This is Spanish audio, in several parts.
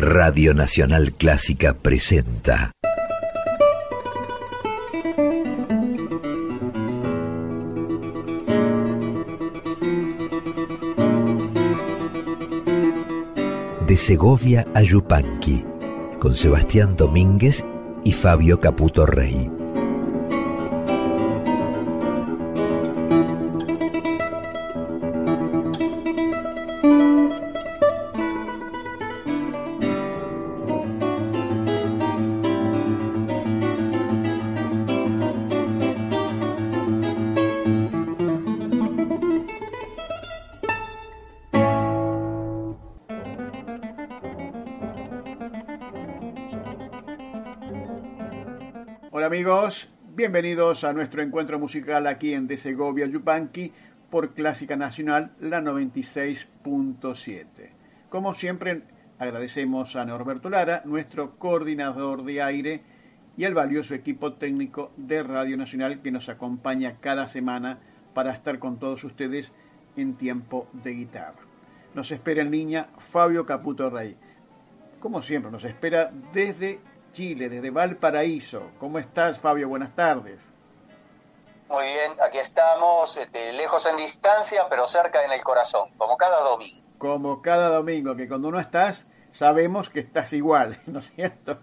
Radio Nacional Clásica presenta De Segovia a Yupanqui, con Sebastián Domínguez y Fabio Caputo Rey. Hola amigos, bienvenidos a nuestro encuentro musical aquí en De Segovia a Yupanqui por Clásica Nacional, la 96.7. Como siempre, agradecemos a Norberto Lara, nuestro coordinador de aire, y al valioso equipo técnico de Radio Nacional que nos acompaña cada semana para estar con todos ustedes en tiempo de guitarra. Nos espera en línea Fabio Caputo Rey. Como siempre, nos espera desde Chile, desde Valparaíso. ¿Cómo estás, Fabio? Buenas tardes. Muy bien, aquí estamos, lejos en distancia, pero cerca en el corazón, como cada domingo. Como cada domingo, que cuando no estás, sabemos que estás igual, ¿no es cierto?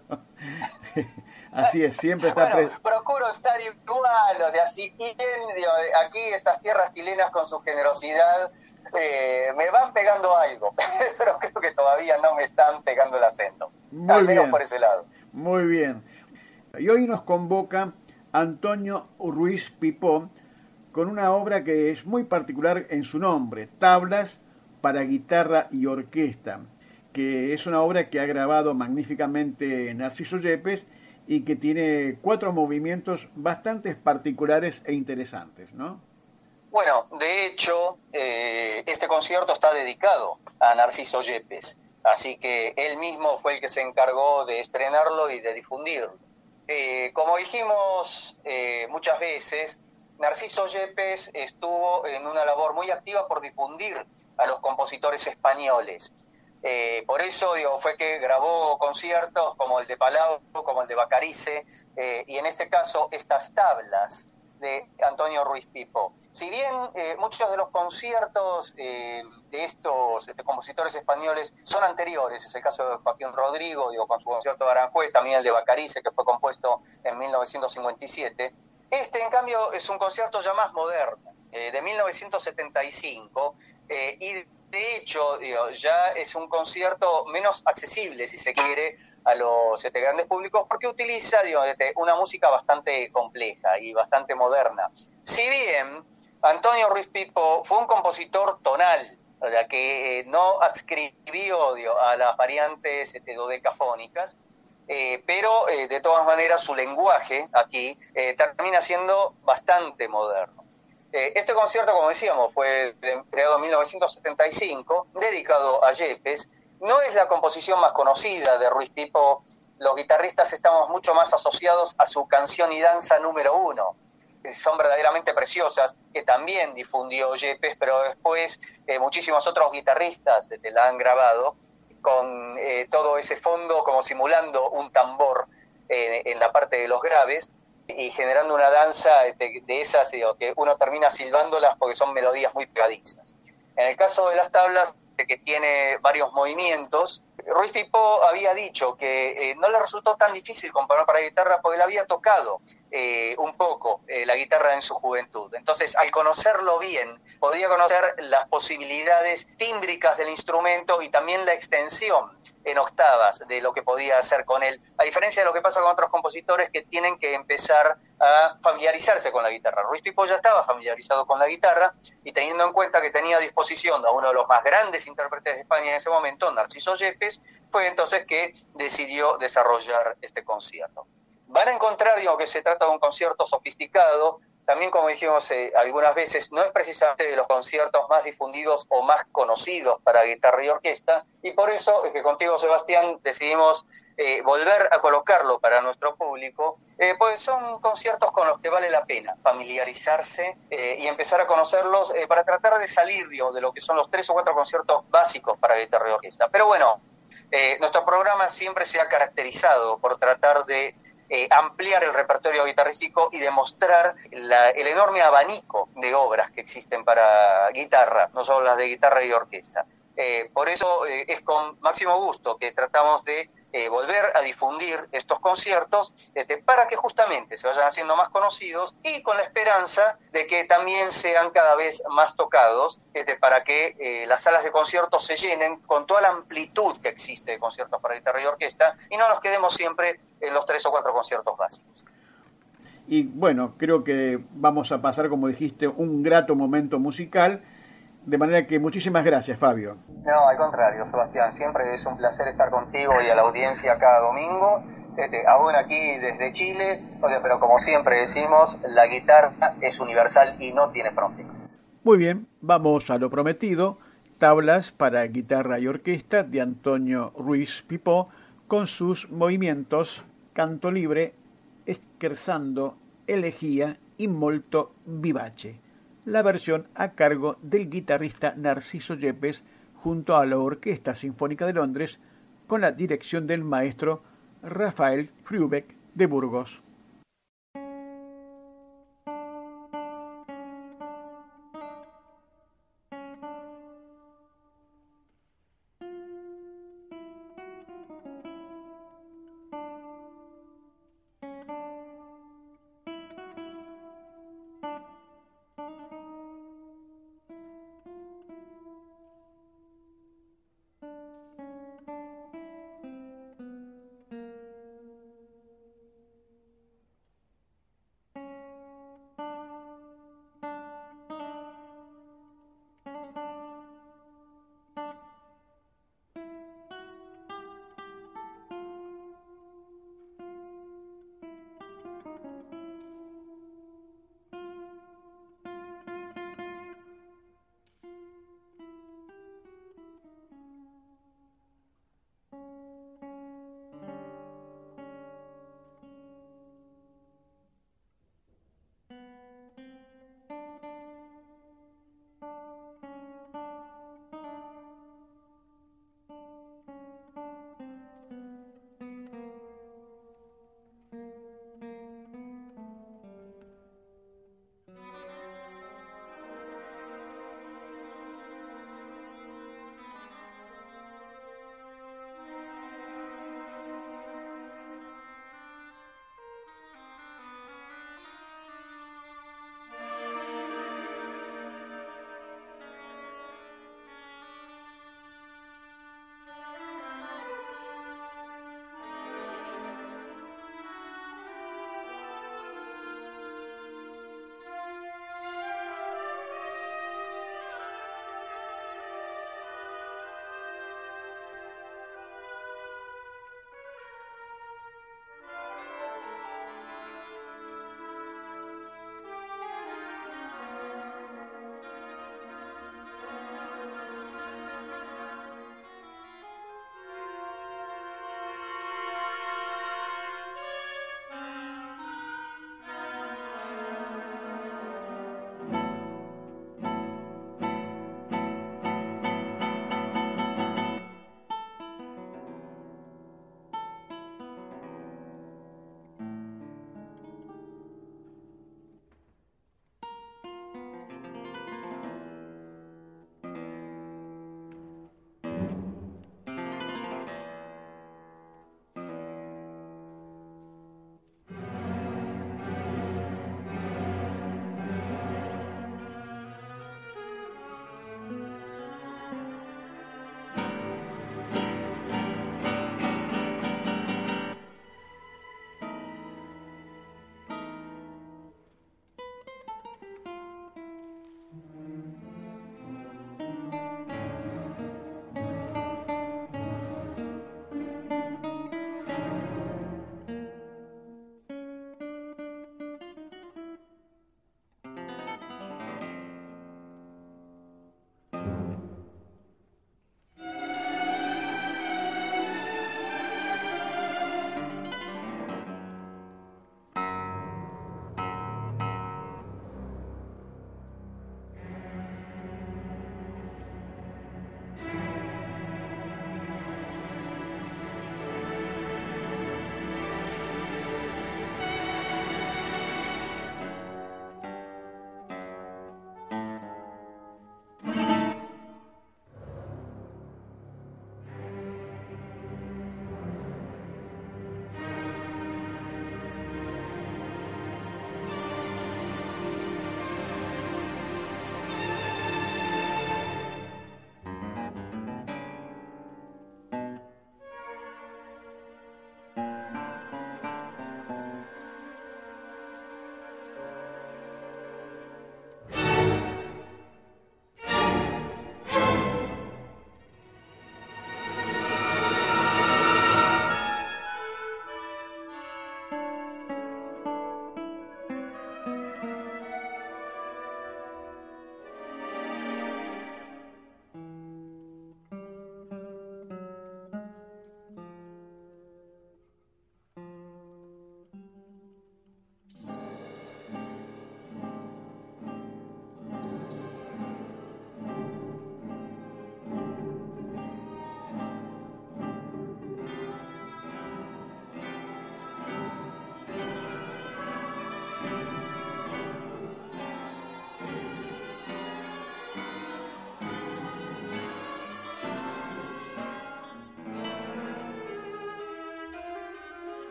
Así es, siempre está procuro estar igual, o sea, si bien aquí estas tierras chilenas con su generosidad me van pegando algo, pero creo que todavía no me están pegando el acento, al menos por ese lado. Muy bien. Y hoy nos convoca Antonio Ruiz Pipó con una obra que es muy particular en su nombre, Tablas para guitarra y orquesta, que es una obra que ha grabado magníficamente Narciso Yepes y que tiene 4 movimientos bastante particulares e interesantes, ¿no? Bueno, de hecho, este concierto está dedicado a Narciso Yepes. Así que él mismo fue el que se encargó de estrenarlo y de difundirlo. Como dijimos muchas veces, Narciso Yepes estuvo en una labor muy activa por difundir a los compositores españoles. Por eso fue que grabó conciertos como el de Palau, como el de Bacarice, y en este caso estas tablas de Antonio Ruiz Pipó. Si bien muchos de los conciertos de estos compositores españoles son anteriores, es el caso de Joaquín Rodrigo, con su concierto de Aranjuez, también el de Bacarice, que fue compuesto en 1957, este en cambio es un concierto ya más moderno, de 1975, y de hecho ya es un concierto menos accesible, si se quiere, a los grandes públicos, porque utiliza una música bastante compleja y bastante moderna. Si bien Antonio Ruiz Pipó fue un compositor tonal, o sea, que no adscribió a las variantes dodecafónicas, pero de todas maneras su lenguaje aquí termina siendo bastante moderno. Este concierto, como decíamos, fue creado en 1975, dedicado a Yepes. No es la composición más conocida de Ruiz Pipó. Los guitarristas estamos mucho más asociados a su canción y danza número 1. Son verdaderamente preciosas, que también difundió Yepes, pero después muchísimos otros guitarristas la han grabado con todo ese fondo como simulando un tambor en la parte de los graves y generando una danza de esas que uno termina silbándolas porque son melodías muy pegadizas. En el caso de las tablas, que tiene varios movimientos, Ruiz Pipó había dicho que no le resultó tan difícil componer para guitarra porque él había tocado un poco la guitarra en su juventud. Entonces, al conocerlo bien, podía conocer las posibilidades tímbricas del instrumento y también la extensión en octavas de lo que podía hacer con él, a diferencia de lo que pasa con otros compositores que tienen que empezar a familiarizarse con la guitarra. Ruiz Pipó ya estaba familiarizado con la guitarra y teniendo en cuenta que tenía a disposición a uno de los más grandes intérpretes de España en ese momento, Narciso Yepes, fue entonces que decidió desarrollar este concierto. Van a encontrar que se trata de un concierto sofisticado. También, como dijimos algunas veces, no es precisamente de los conciertos más difundidos o más conocidos para guitarra y orquesta, y por eso es que contigo, Sebastián, decidimos volver a colocarlo para nuestro público, pues son conciertos con los que vale la pena familiarizarse y empezar a conocerlos para tratar de salir de lo que son los 3 o 4 conciertos básicos para guitarra y orquesta. Pero bueno, Nuestro programa siempre se ha caracterizado por tratar de ampliar el repertorio guitarrístico y demostrar el enorme abanico de obras que existen para guitarra, no solo las de guitarra y orquesta. Por eso es con máximo gusto que tratamos de volver a difundir estos conciertos para que justamente se vayan haciendo más conocidos y con la esperanza de que también sean cada vez más tocados para que las salas de conciertos se llenen con toda la amplitud que existe de conciertos para guitarra y orquesta y no nos quedemos siempre en los 3 o 4 conciertos básicos. Y bueno, creo que vamos a pasar, como dijiste, un grato momento musical. De manera que muchísimas gracias, Fabio. No, al contrario, Sebastián, siempre es un placer estar contigo y a la audiencia cada domingo, aún aquí desde Chile, pero como siempre decimos, la guitarra es universal y no tiene frontera. Muy bien, vamos a lo prometido, tablas para guitarra y orquesta de Antonio Ruiz Pipó, con sus movimientos canto libre, scherzando, elegía y molto vivace. La versión a cargo del guitarrista Narciso Yepes junto a la Orquesta Sinfónica de Londres con la dirección del maestro Rafael Frubeck de Burgos.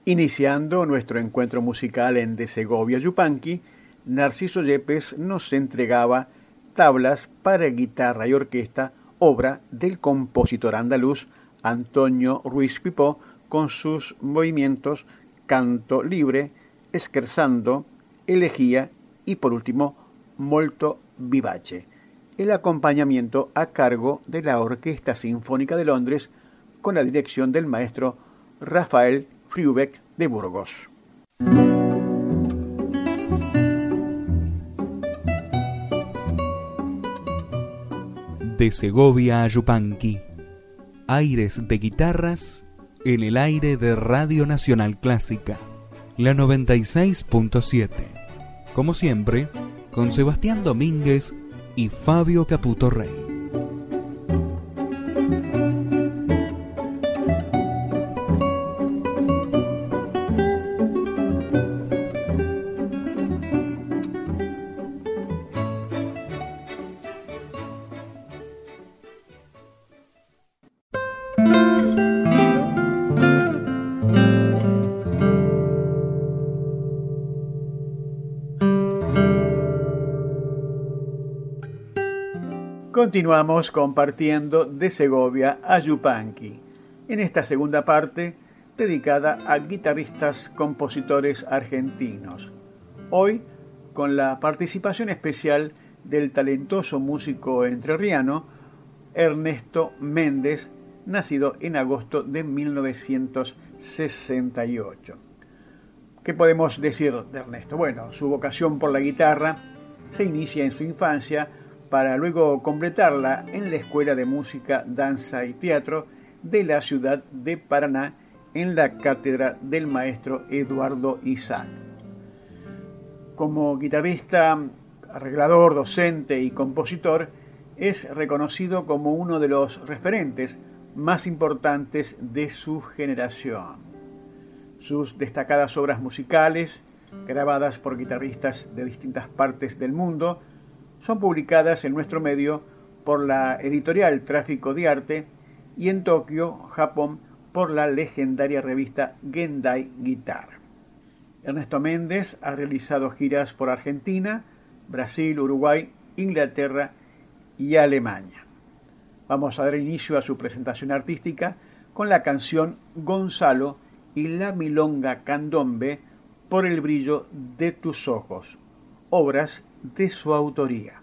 Iniciando nuestro encuentro musical en De Segovia Yupanqui, Narciso Yepes nos entregaba tablas para guitarra y orquesta, obra del compositor andaluz Antonio Ruiz Pipó, con sus movimientos Canto Libre, Scherzando, Elegía y por último Molto Vivace. El acompañamiento a cargo de la Orquesta Sinfónica de Londres con la dirección del maestro Rafael Friubeck de Burgos. De Segovia a Yupanqui, aires de guitarras en el aire de Radio Nacional Clásica, la 96.7. Como siempre, con Sebastián Domínguez y Fabio Caputo Rey. Continuamos compartiendo De Segovia a Yupanqui, en esta segunda parte dedicada a guitarristas compositores argentinos. Hoy con la participación especial del talentoso músico entrerriano Ernesto Méndez, nacido en agosto de 1968. ¿Qué podemos decir de Ernesto? Bueno, su vocación por la guitarra se inicia en su infancia para luego completarla en la Escuela de Música, Danza y Teatro de la ciudad de Paraná, en la cátedra del maestro Eduardo Izán. Como guitarrista, arreglador, docente y compositor, es reconocido como uno de los referentes más importantes de su generación. Sus destacadas obras musicales, grabadas por guitarristas de distintas partes del mundo, son publicadas en nuestro medio por la editorial Tráfico de Arte y en Tokio, Japón, por la legendaria revista Gendai Guitar. Ernesto Méndez ha realizado giras por Argentina, Brasil, Uruguay, Inglaterra y Alemania. Vamos a dar inicio a su presentación artística con la canción Gonzalo y la milonga Candombe por el brillo de tus ojos, obras de su autoría.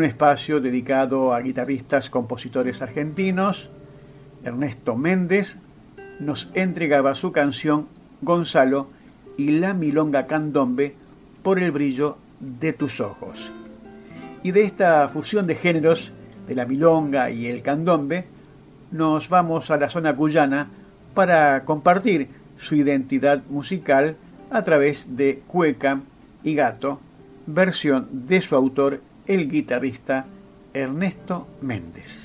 un espacio dedicado a guitarristas, compositores argentinos. Ernesto Méndez nos entregaba su canción Gonzalo y la milonga candombe Por el brillo de tus ojos. Y de esta fusión de géneros, de la milonga y el candombe, nos vamos a la zona cuyana para compartir su identidad musical a través de Cueca y Gato, versión de su autor, el guitarrista Ernesto Méndez.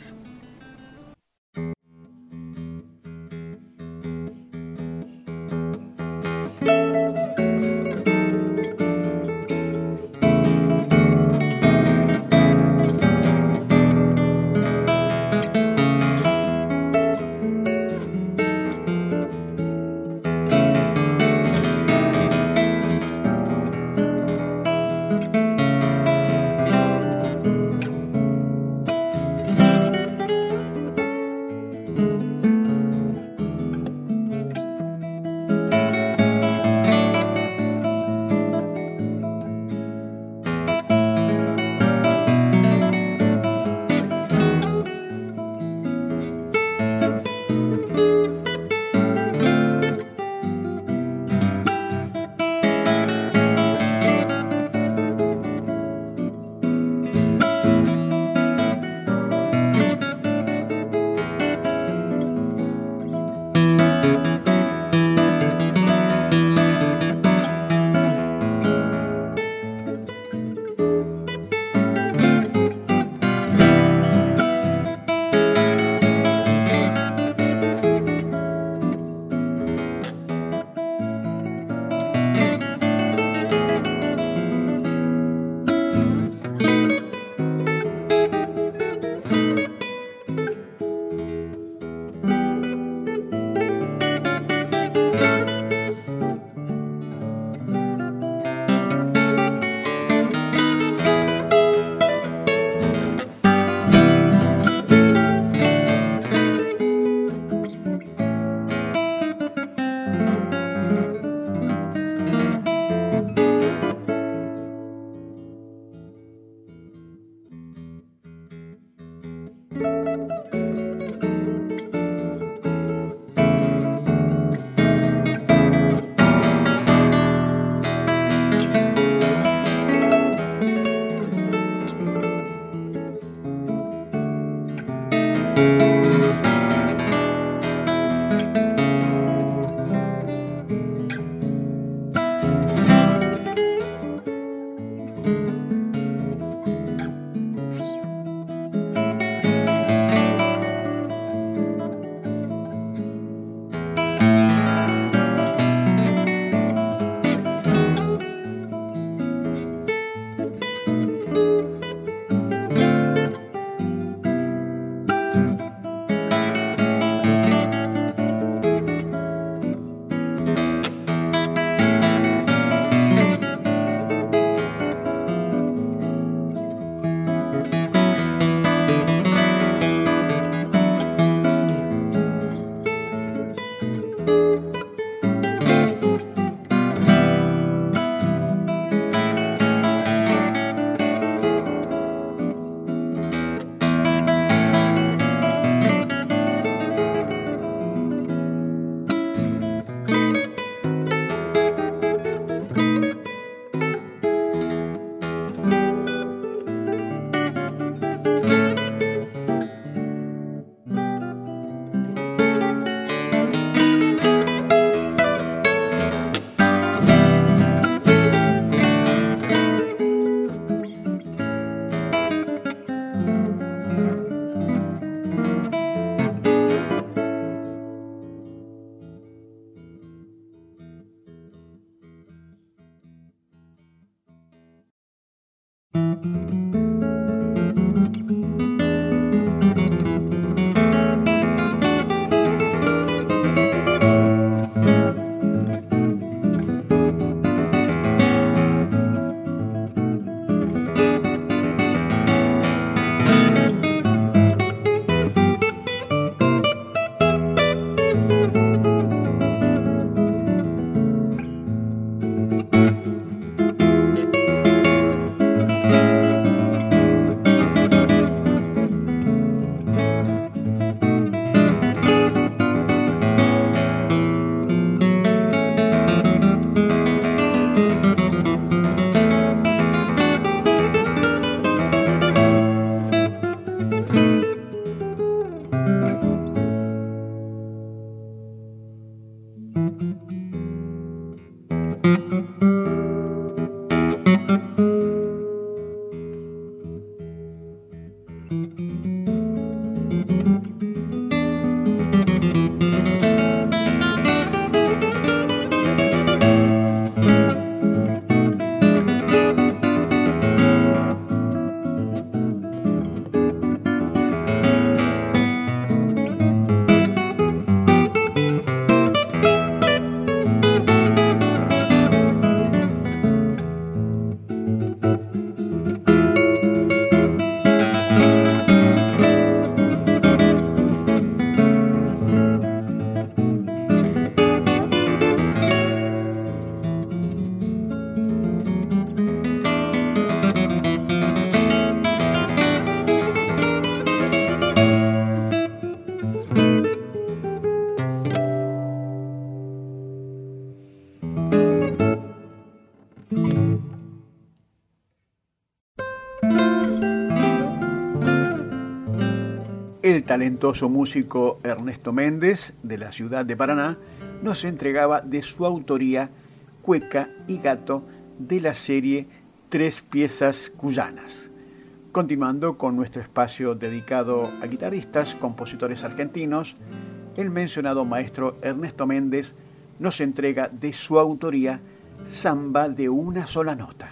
El talentoso músico Ernesto Méndez, de la ciudad de Paraná, nos entregaba de su autoría Cueca y Gato de la serie Tres piezas cuyanas. Continuando con nuestro espacio dedicado a guitarristas, compositores argentinos, el mencionado maestro Ernesto Méndez nos entrega de su autoría Samba de una sola nota.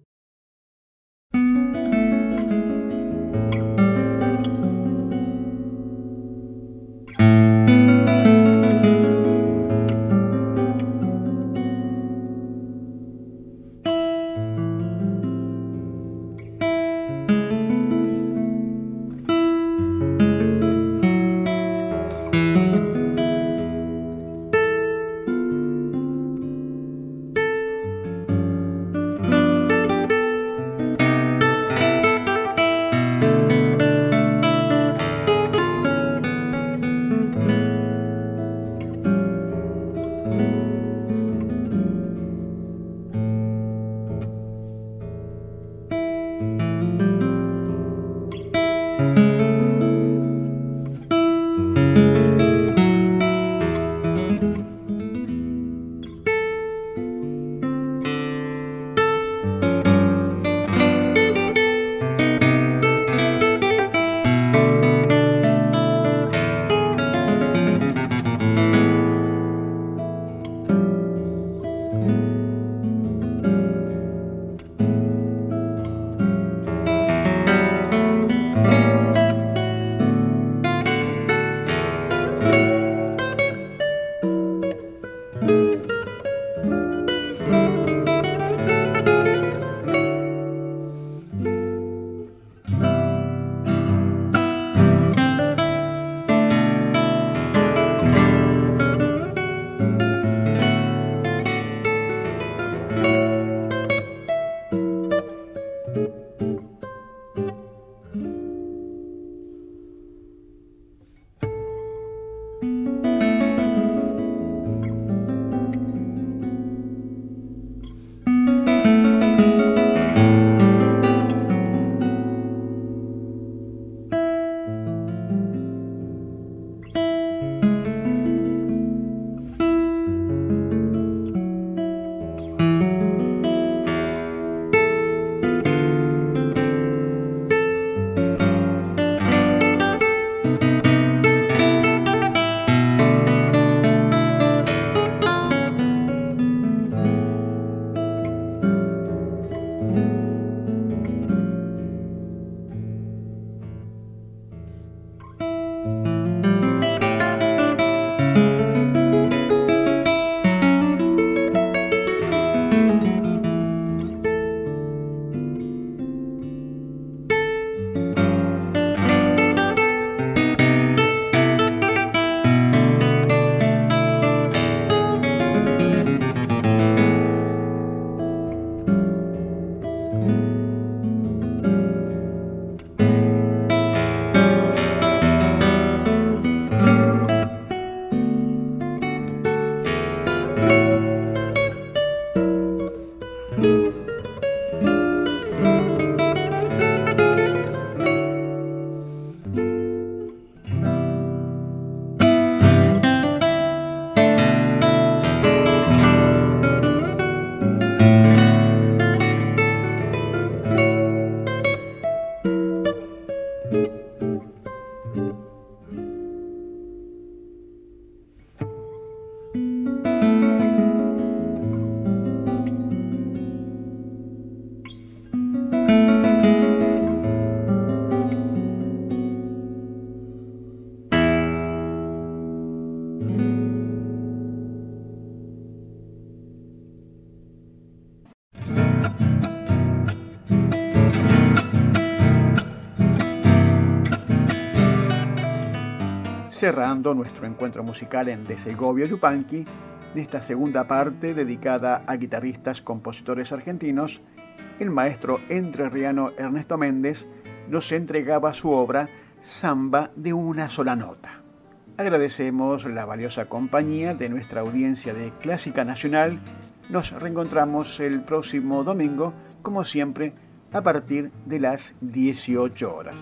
cerrando nuestro encuentro musical en De Segovia Yupanqui, en esta segunda parte dedicada a guitarristas compositores argentinos, el maestro entrerriano Ernesto Méndez nos entregaba su obra Samba de una sola nota. Agradecemos la valiosa compañía de nuestra audiencia de Clásica Nacional. Nos reencontramos el próximo domingo, como siempre, a partir de las 18 horas.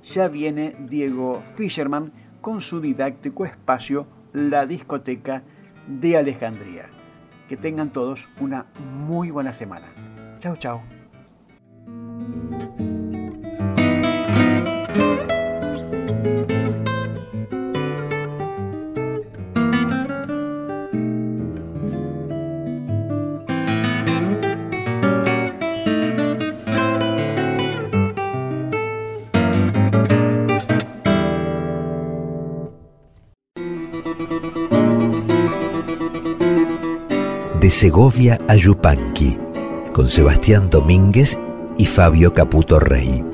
ya viene Diego Fisherman con su didáctico espacio La Discoteca de Alejandría. Que tengan todos una muy buena semana. Chau, chau. De Segovia a Yupanqui, con Sebastián Domínguez y Fabio Caputo Rey.